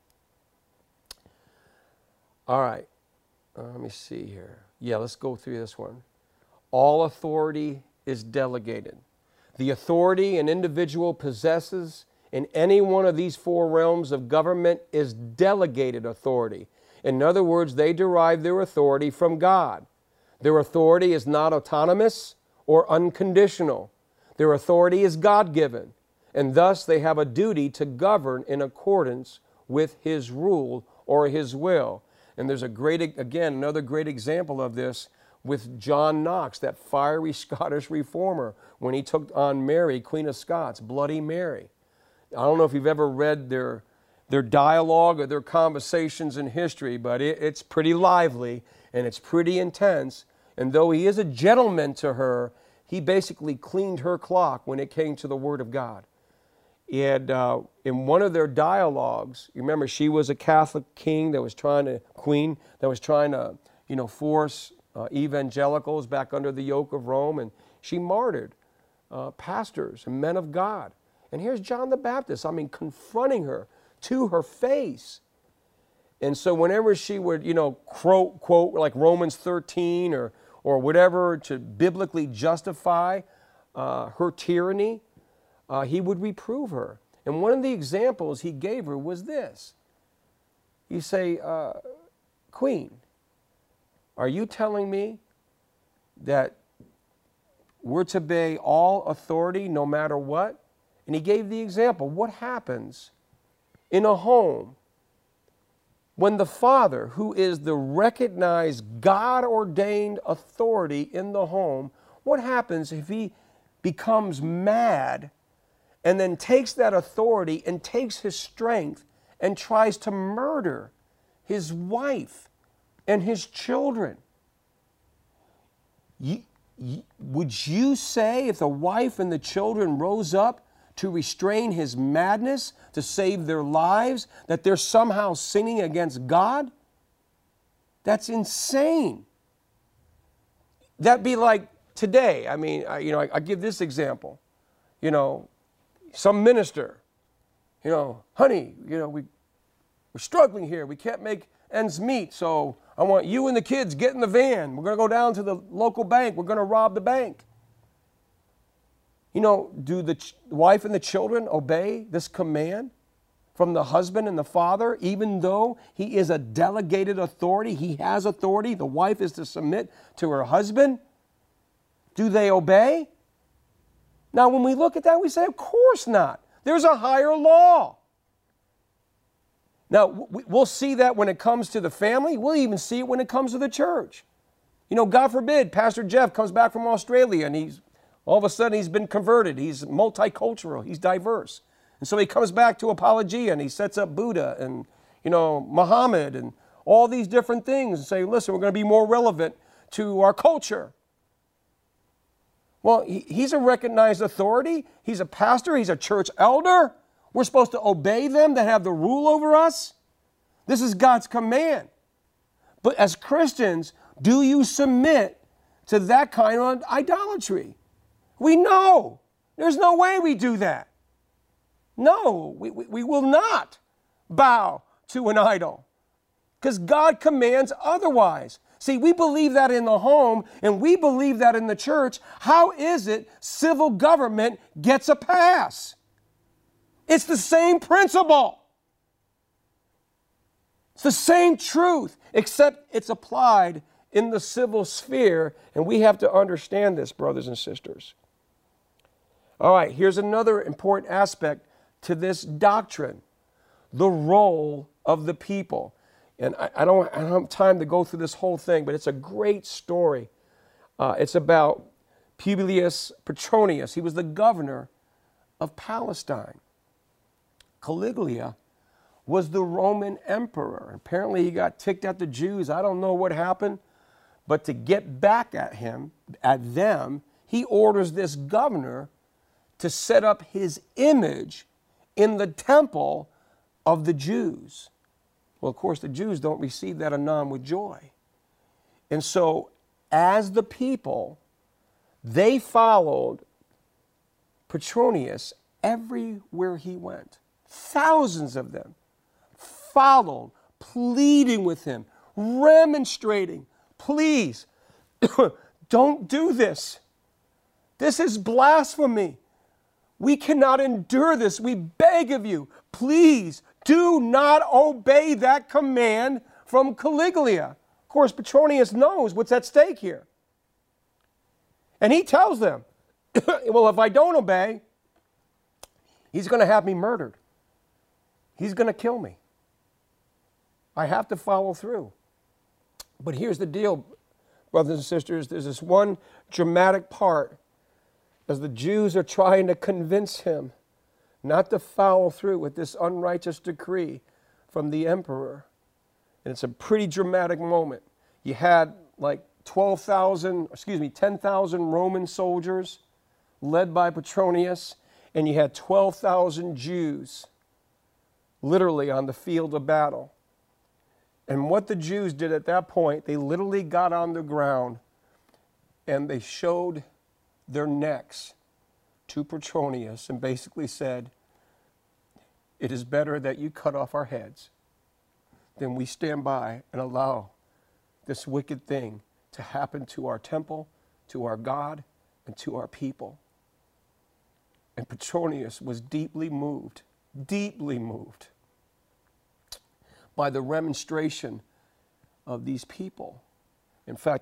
All right. Let me see here. Yeah, let's go through this one. All authority is delegated. The authority an individual possesses in any one of these four realms of government is delegated authority. In other words, they derive their authority from God. Their authority is not autonomous or unconditional. Their authority is God-given, and thus they have a duty to govern in accordance with His rule or His will. And there's another great example of this with John Knox, that fiery Scottish reformer, when he took on Mary, Queen of Scots, Bloody Mary. I don't know if you've ever read their dialogue or their conversations in history, but it's pretty lively and it's pretty intense. And though he is a gentleman to her, he basically cleaned her clock when it came to the Word of God. And in one of their dialogues, you remember she was a Catholic queen that was trying to, force evangelicals back under the yoke of Rome, and she martyred pastors and men of God. And here's John the Baptist, confronting her to her face. And so whenever she would, quote like Romans 13 or whatever to biblically justify her tyranny, he would reprove her. And one of the examples he gave her was this. You say, Queen, are you telling me that we're to obey all authority no matter what? And he gave the example. What happens in a home when the father, who is the recognized God-ordained authority in the home, what happens if he becomes mad and then takes that authority and takes his strength and tries to murder his wife and his children? Would you say, if the wife and the children rose up to restrain his madness, to save their lives, that they're somehow sinning against God? That's insane. That'd be like today. I give this example. Some minister, honey, we're struggling here. We can't make ends meet. So I want you and the kids, get in the van. We're going to go down to the local bank. We're going to rob the bank. Do the wife and the children obey this command from the husband and the father, even though he is a delegated authority? He has authority. The wife is to submit to her husband. Do they obey? Now, when we look at that, we say, of course not. There's a higher law. Now, we'll see that when it comes to the family. We'll even see it when it comes to the church. God forbid, Pastor Jeff comes back from Australia and all of a sudden he's been converted. He's multicultural. He's diverse. And so he comes back to Apologia and he sets up Buddha and, Muhammad and all these different things and say, listen, we're going to be more relevant to our culture. Well, he's a recognized authority. He's a pastor. He's a church elder. We're supposed to obey them that have the rule over us. This is God's command. But as Christians, do you submit to that kind of idolatry? We know. There's no way we do that. No, we will not bow to an idol because God commands otherwise. See, we believe that in the home and we believe that in the church. How is it civil government gets a pass? It's the same principle. It's the same truth, except it's applied in the civil sphere, and we have to understand this, brothers and sisters. All right, here's another important aspect to this doctrine, the role of the people. And I don't have time to go through this whole thing, but it's a great story. It's about Publius Petronius. He was the governor of Palestine. Caligula was the Roman emperor. Apparently he got ticked at the Jews. I don't know what happened, but to get back at them, he orders this governor to set up his image in the temple of the Jews. Well, of course, the Jews don't receive that anon with joy. And so, as the people, they followed Petronius everywhere he went. Thousands of them followed, pleading with him, remonstrating, please, don't do this. This is blasphemy. We cannot endure this. We beg of you, please do not obey that command from Caligula. Of course, Petronius knows what's at stake here. And he tells them, well, if I don't obey, he's going to have me murdered. He's going to kill me. I have to follow through. But here's the deal, brothers and sisters. There's this one dramatic part as the Jews are trying to convince him not to follow through with this unrighteous decree from the emperor. And it's a pretty dramatic moment. You had like 10,000 Roman soldiers led by Petronius, and you had 12,000 Jews literally on the field of battle. And what the Jews did at that point, they literally got on the ground and they showed their necks to Petronius and basically said, it is better that you cut off our heads than we stand by and allow this wicked thing to happen to our temple, to our God, and to our people. And Petronius was deeply moved by the remonstration of these people. In fact,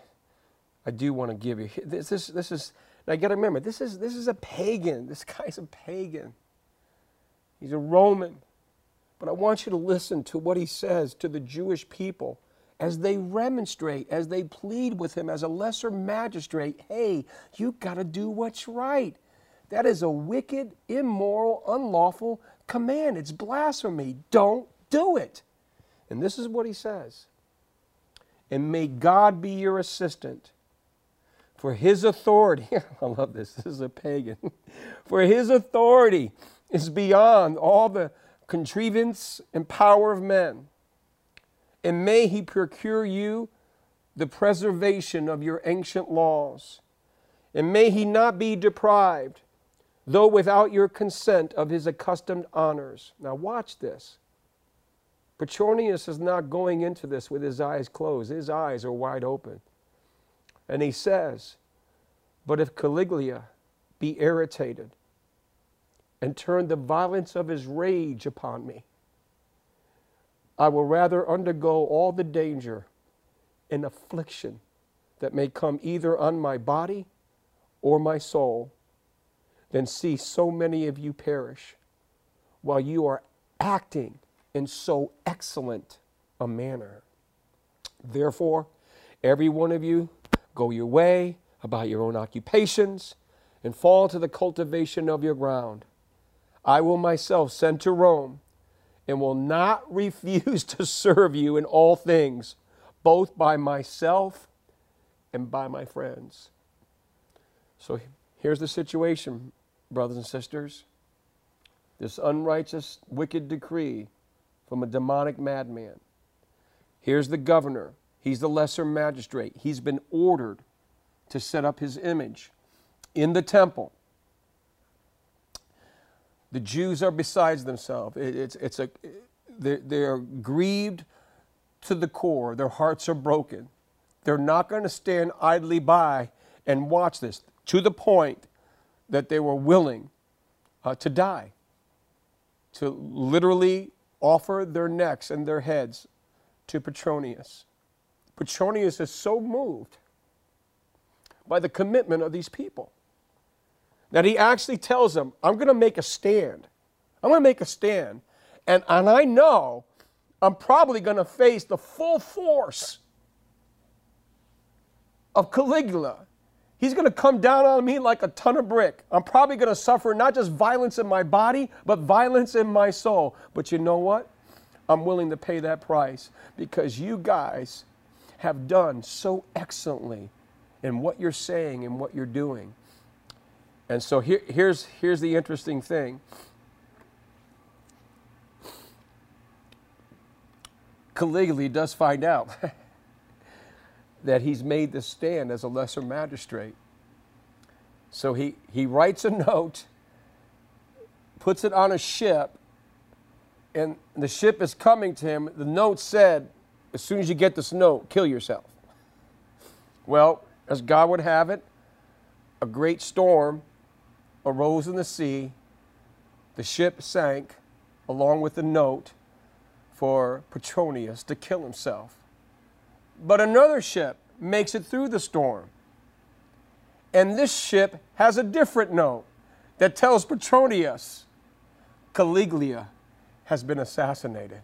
I do want to give you this is. Now you got to remember, this is a pagan. This guy's a pagan. He's a Roman. But I want you to listen to what he says to the Jewish people as they remonstrate, as they plead with him as a lesser magistrate. Hey, you got to do what's right. That is a wicked, immoral, unlawful command. It's blasphemy. Don't do it. And this is what he says. And may God be your assistant. For his authority, I love this, this is a pagan. For his authority is beyond all the contrivance and power of men. And may he procure you the preservation of your ancient laws. And may he not be deprived, though without your consent, of his accustomed honors. Now watch this. Petronius is not going into this with his eyes closed. His eyes are wide open. And he says, but if Caligula be irritated and turn the violence of his rage upon me, I will rather undergo all the danger and affliction that may come either on my body or my soul than see so many of you perish while you are acting in so excellent a manner. Therefore, every one of you go your way about your own occupations and fall to the cultivation of your ground. I will myself send to Rome and will not refuse to serve you in all things, both by myself and by my friends. So here's the situation, brothers and sisters. This unrighteous, wicked decree from a demonic madman. Here's the governor. He's the lesser magistrate. He's been ordered to set up his image in the temple. The Jews are besides themselves. They're grieved to the core. Their hearts are broken. They're not going to stand idly by and watch this, to the point that they were willing to die, to literally offer their necks and their heads to Petronius. Petronius is so moved by the commitment of these people that he actually tells them, I'm going to make a stand. I'm going to make a stand. And I know I'm probably going to face the full force of Caligula. He's going to come down on me like a ton of brick. I'm probably going to suffer not just violence in my body, but violence in my soul. But you know what? I'm willing to pay that price because you guys have done so excellently in what you're saying and what you're doing. And so here's the interesting thing. Caligula does find out that he's made this stand as a lesser magistrate. So he writes a note, puts it on a ship, and the ship is coming to him. The note said, as soon as you get this note, kill yourself. Well, as God would have it, a great storm arose in the sea. The ship sank along with the note for Petronius to kill himself. But another ship makes it through the storm. And this ship has a different note that tells Petronius, Caligula has been assassinated.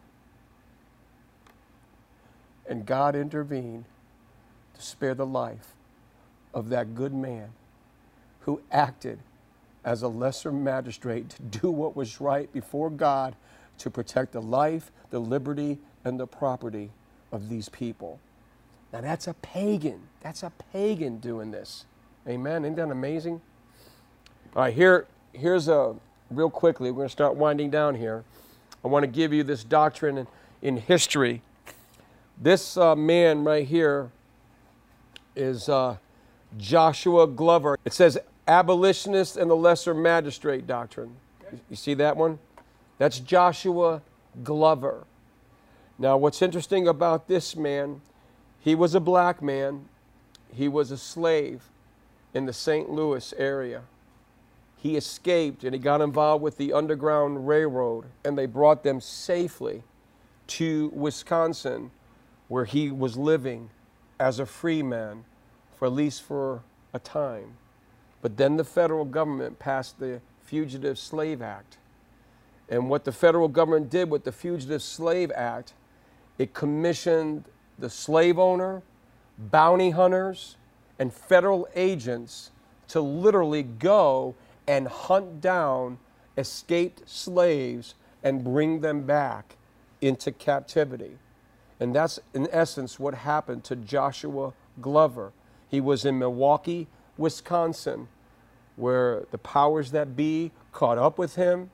And God intervened to spare the life of that good man who acted as a lesser magistrate to do what was right before God, to protect the life, the liberty, and the property of these people. Now that's a pagan. That's a pagan doing this. Amen. Isn't that amazing? All right, here here's real quickly, we're going to start winding down here. I want to give you this doctrine in history. This man right here is Joshua Glover. It says abolitionist and the lesser magistrate doctrine. You see that one? That's Joshua Glover. Now, what's interesting about this man, he was a black man. He was a slave in the St. Louis area. He escaped and he got involved with the Underground Railroad, and they brought them safely to Wisconsin, where he was living as a free man for at least for a time. But then the federal government passed the Fugitive Slave Act. And what the federal government did with the Fugitive Slave Act, it commissioned the slave owner, bounty hunters, and federal agents to literally go and hunt down escaped slaves and bring them back into captivity. And that's, in essence, what happened to Joshua Glover. He was in Milwaukee, Wisconsin, where the powers that be caught up with him,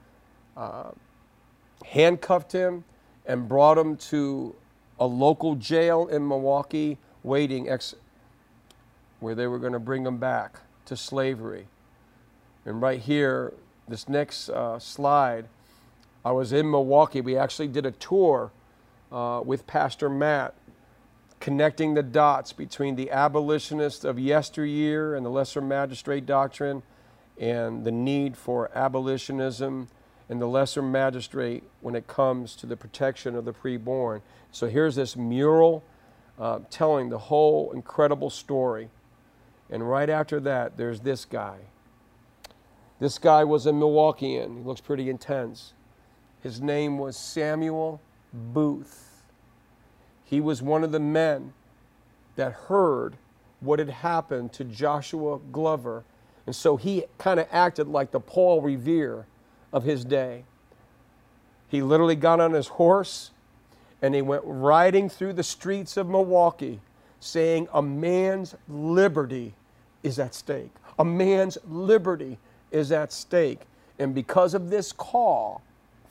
handcuffed him, and brought him to a local jail in Milwaukee, waiting, where they were going to bring him back to slavery. And right here, this next slide, I was in Milwaukee. We actually did a tour with Pastor Matt, connecting the dots between the abolitionists of yesteryear and the lesser magistrate doctrine and the need for abolitionism and the lesser magistrate when it comes to the protection of the preborn. So here's this mural telling the whole incredible story. And right after that, there's this guy. This guy was a Milwaukeean. He looks pretty intense. His name was Samuel Booth. He was one of the men that heard what had happened to Joshua Glover. And so he kind of acted like the Paul Revere of his day. He literally got on his horse and he went riding through the streets of Milwaukee saying, a man's liberty is at stake. A man's liberty is at stake. And because of this call,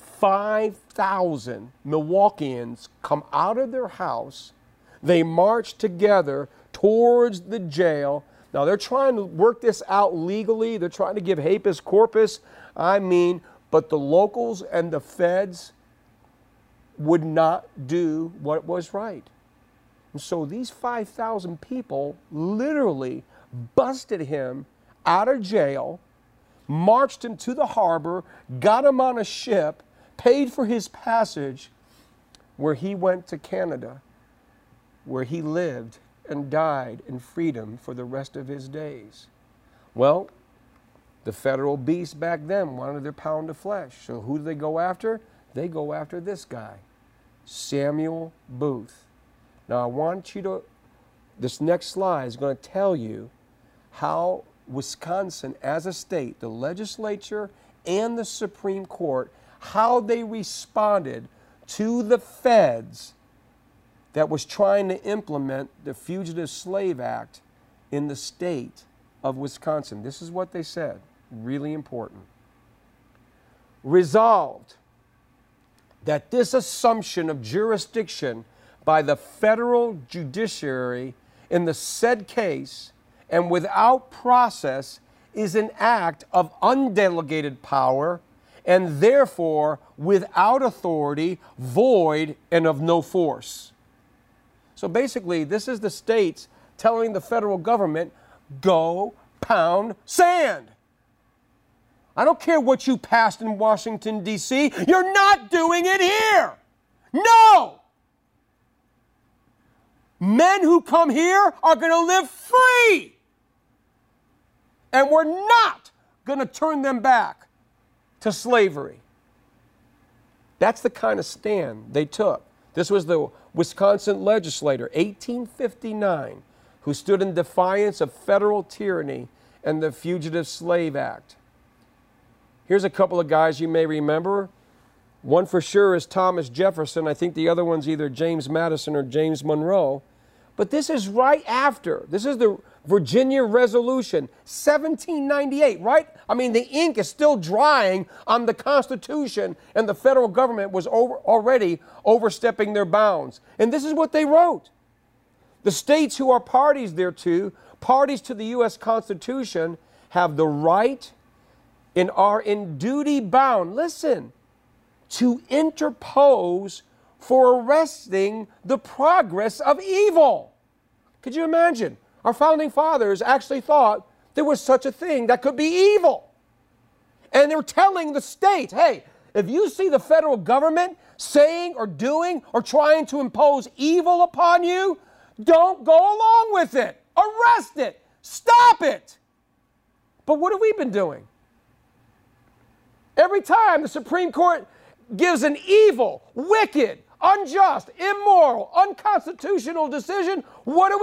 5,000 Milwaukeeans come out of their house. They march together towards the jail. Now, they're trying to work this out legally. They're trying to give habeas corpus. But the locals and the feds would not do what was right. And so these 5,000 people literally busted him out of jail, marched him to the harbor, got him on a ship, paid for his passage, where he went to Canada, where he lived and died in freedom for the rest of his days. Well, the federal beast back then wanted their pound of flesh. So who do they go after? They go after this guy, Samuel Booth. Now I want you to, this next slide is going to tell you how Wisconsin as a state, the legislature and the Supreme Court, how they responded to the feds that was trying to implement the Fugitive Slave Act in the state of Wisconsin. This is what they said, really important. Resolved that this assumption of jurisdiction by the federal judiciary in the said case and without process is an act of undelegated power and therefore without authority, void, and of no force. So basically, this is the states telling the federal government, go pound sand. I don't care what you passed in Washington, D.C. You're not doing it here. No! Men who come here are going to live free. And we're not going to turn them back to slavery. That's the kind of stand they took. This was the Wisconsin legislator, 1859, who stood in defiance of federal tyranny and the Fugitive Slave Act. Here's a couple of guys you may remember. One for sure is Thomas Jefferson. I think the other one's either James Madison or James Monroe. But this is right after. This is the Virginia Resolution, 1798, right? I mean, the ink is still drying on the Constitution, and the federal government was already overstepping their bounds. And this is what they wrote. The states who are parties thereto, parties to the U.S. Constitution, have the right and are in duty bound, listen, to interpose for arresting the progress of evil. Could you imagine? Our founding fathers actually thought there was such a thing that could be evil. And they're telling the state, hey, if you see the federal government saying or doing or trying to impose evil upon you, don't go along with it. Arrest it. Stop it. But what have we been doing? Every time the Supreme Court gives an evil, wicked, unjust, immoral, unconstitutional decision, what do?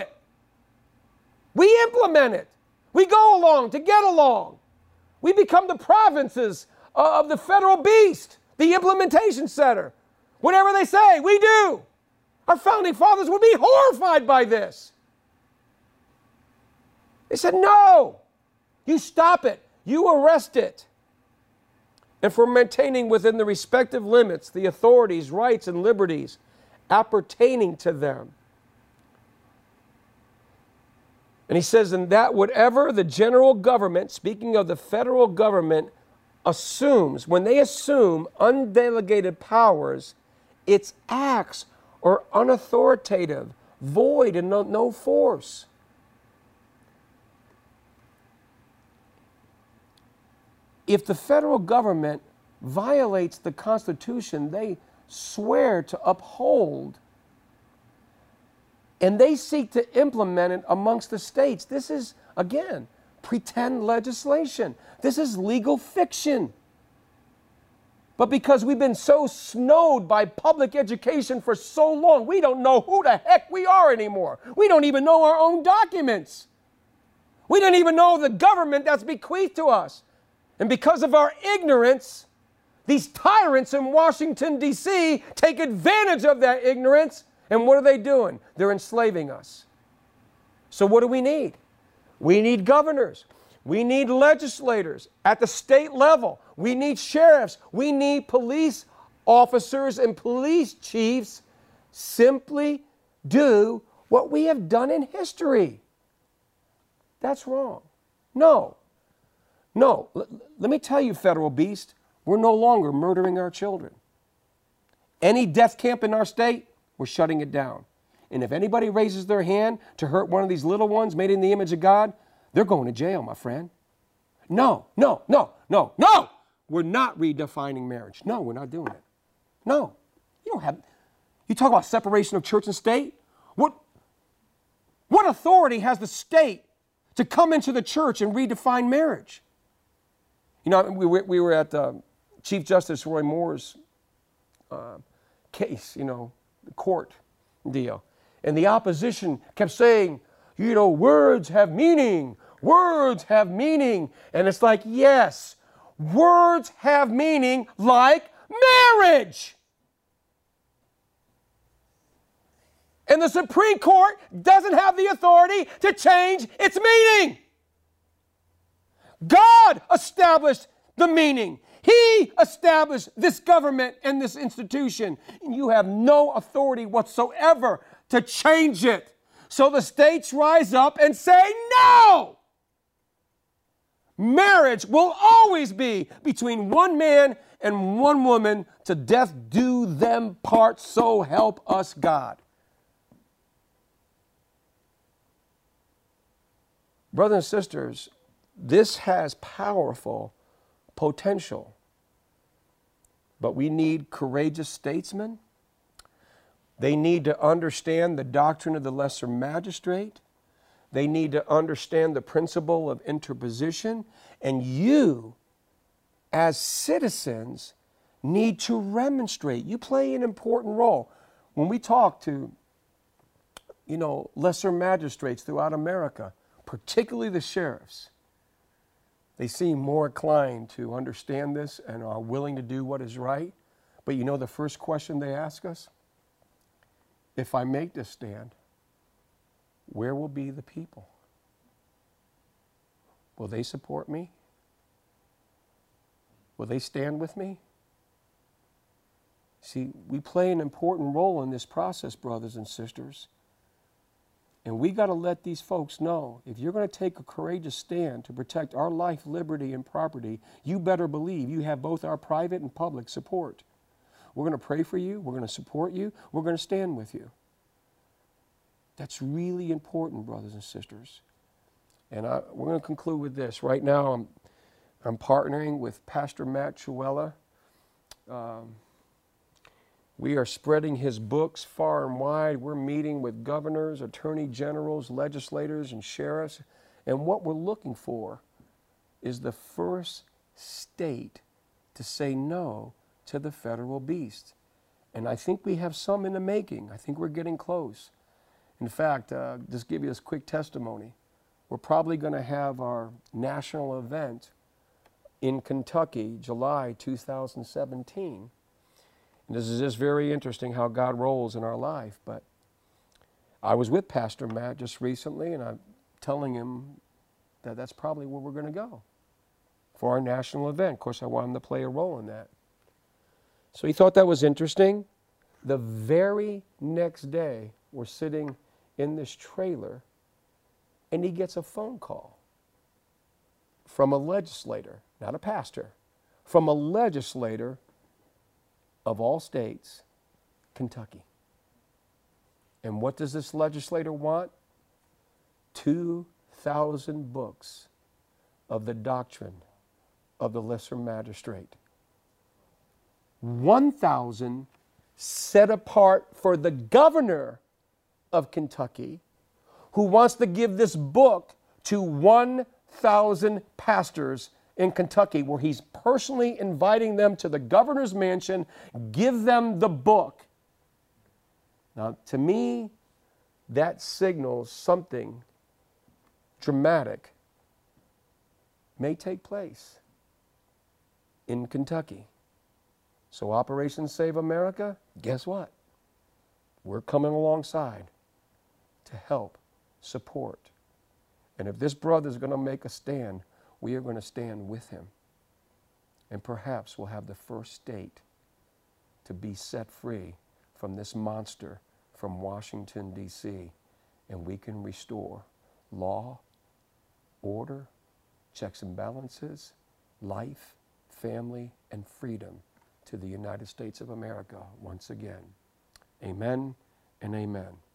We implement it. We go along to get along. We become the provinces of the federal beast, the implementation center. Whatever they say, we do. Our founding fathers would be horrified by this. They said, no, you stop it. You arrest it. And for maintaining within the respective limits the authorities, rights, and liberties appertaining to them. And he says, and that whatever the general government, speaking of the federal government, assumes, when they assume undelegated powers, its acts are unauthoritative, void, and no force. If the federal government violates the Constitution, they swear to uphold, and they seek to implement it amongst the states. This is, again, pretend legislation. This is legal fiction. But because we've been so snowed by public education for so long, we don't know who the heck we are anymore. We don't even know our own documents. We don't even know the government that's bequeathed to us. And because of our ignorance, these tyrants in Washington, D.C. take advantage of that ignorance. And what are they doing? They're enslaving us. So what do we need? We need governors. We need legislators at the state level. We need sheriffs. We need police officers and police chiefs. Simply do what we have done in history. That's wrong. No. Let me tell you, federal beast, we're no longer murdering our children. Any death camp in our state, we're shutting it down. And if anybody raises their hand to hurt one of these little ones made in the image of God, they're going to jail, my friend. No. We're not redefining marriage. No, we're not doing it. No. You talk about separation of church and state? What authority has the state to come into the church and redefine marriage? You know, we were at Chief Justice Roy Moore's case, the court deal. And the opposition kept saying, words have meaning. Words have meaning. And it's like, yes, words have meaning like marriage. And the Supreme Court doesn't have the authority to change its meaning. God established the meaning. He established this government and this institution. And you have no authority whatsoever to change it. So the states rise up and say no. Marriage will always be between one man and one woman, to death do them part, so help us God. Brothers and sisters, this has powerful potential, but we need courageous statesmen. They need to understand the doctrine of the lesser magistrate. They need to understand the principle of interposition. And you, as citizens, need to remonstrate. You play an important role. When we talk to, lesser magistrates throughout America, particularly the sheriffs, they seem more inclined to understand this and are willing to do what is right. But the first question they ask us? If I make this stand, where will be the people? Will they support me? Will they stand with me? See, we play an important role in this process, brothers and sisters. And we got to let these folks know, if you're going to take a courageous stand to protect our life, liberty, and property, you better believe you have both our private and public support. We're going to pray for you. We're going to support you. We're going to stand with you. That's really important, brothers and sisters. And we're going to conclude with this. Right now, I'm partnering with Pastor Matt Chuella. We are spreading his books far and wide. We're meeting with governors, attorney generals, legislators, and sheriffs. And what we're looking for is the first state to say no to the federal beast. And I think we have some in the making. I think we're getting close. In fact, just give you this quick testimony. We're probably going to have our national event in Kentucky, July 2017. And this is just very interesting how God rolls in our life. But I was with Pastor Matt just recently, and I'm telling him that that's probably where we're going to go for our national event. Of course, I want him to play a role in that. So he thought that was interesting. The very next day, we're sitting in this trailer, and he gets a phone call from a legislator, not a pastor, from a legislator of all states, Kentucky. And what does this legislator want? 2,000 books of the doctrine of the lesser magistrate. 1,000 set apart for the governor of Kentucky, who wants to give this book to 1,000 pastors in Kentucky, where he's personally inviting them to the governor's mansion, give them the book. Now, to me, that signals something dramatic may take place in Kentucky. So Operation Save America, guess what? We're coming alongside to help, support. And if this brother is going to make a stand, we are going to stand with him. And perhaps we'll have the first state to be set free from this monster from Washington, D.C., and we can restore law, order, checks and balances, life, family, and freedom to the United States of America once again. Amen and amen.